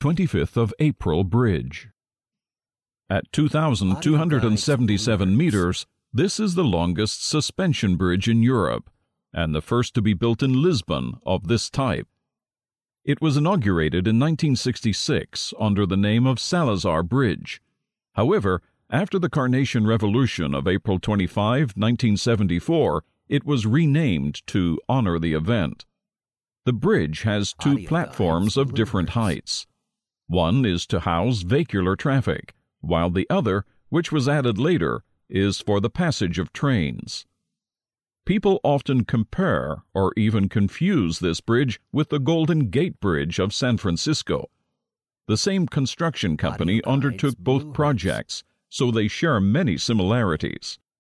25th of April Bridge. At 2,277 meters, this is the longest suspension bridge in Europe, and the first to be built in Lisbon of this type. It was inaugurated in 1966 under the name of Salazar Bridge. However, after the Carnation Revolution of April 25, 1974, it was renamed to honor the event. The bridge has two platforms of different heights. One is to house vehicular traffic, while the other, which was added later, is for the passage of trains. People often compare or even confuse this bridge with the Golden Gate Bridge of San Francisco. The same construction company undertook both projects, so they share many similarities.